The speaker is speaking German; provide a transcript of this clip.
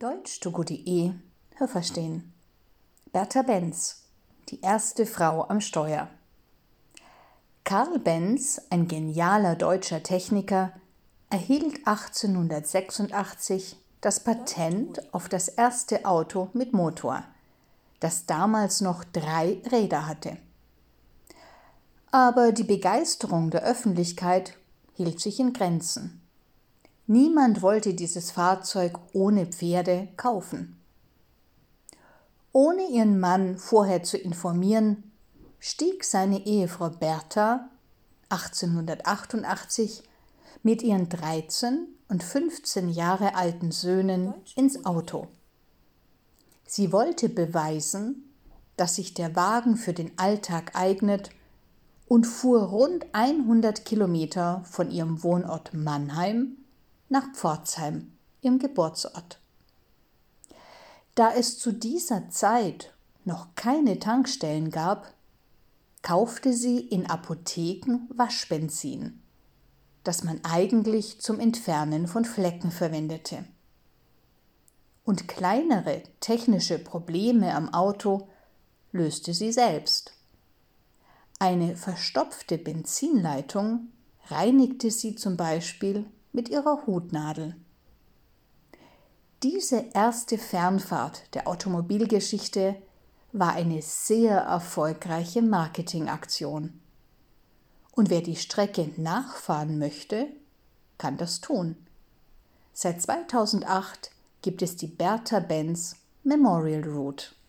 Deutsch-Togo.de Hörverstehen. Bertha Benz, die erste Frau am Steuer. Karl Benz, ein genialer deutscher Techniker, erhielt 1886 das Patent auf das erste Auto mit Motor, das damals noch 3 Räder hatte. Aber die Begeisterung der Öffentlichkeit hielt sich in Grenzen. Niemand wollte dieses Fahrzeug ohne Pferde kaufen. Ohne ihren Mann vorher zu informieren, stieg seine Ehefrau Bertha 1888 mit ihren 13 und 15 Jahre alten Söhnen ins Auto. Sie wollte beweisen, dass sich der Wagen für den Alltag eignet, und fuhr rund 100 Kilometer von ihrem Wohnort Mannheim nach Pforzheim, ihrem Geburtsort. Da es zu dieser Zeit noch keine Tankstellen gab, kaufte sie in Apotheken Waschbenzin, das man eigentlich zum Entfernen von Flecken verwendete. Und kleinere technische Probleme am Auto löste sie selbst. Eine verstopfte Benzinleitung reinigte sie zum Beispiel mit ihrer Hutnadel. Diese erste Fernfahrt der Automobilgeschichte war eine sehr erfolgreiche Marketingaktion. Und wer die Strecke nachfahren möchte, kann das tun. Seit 2008 gibt es die Bertha Benz Memorial Route.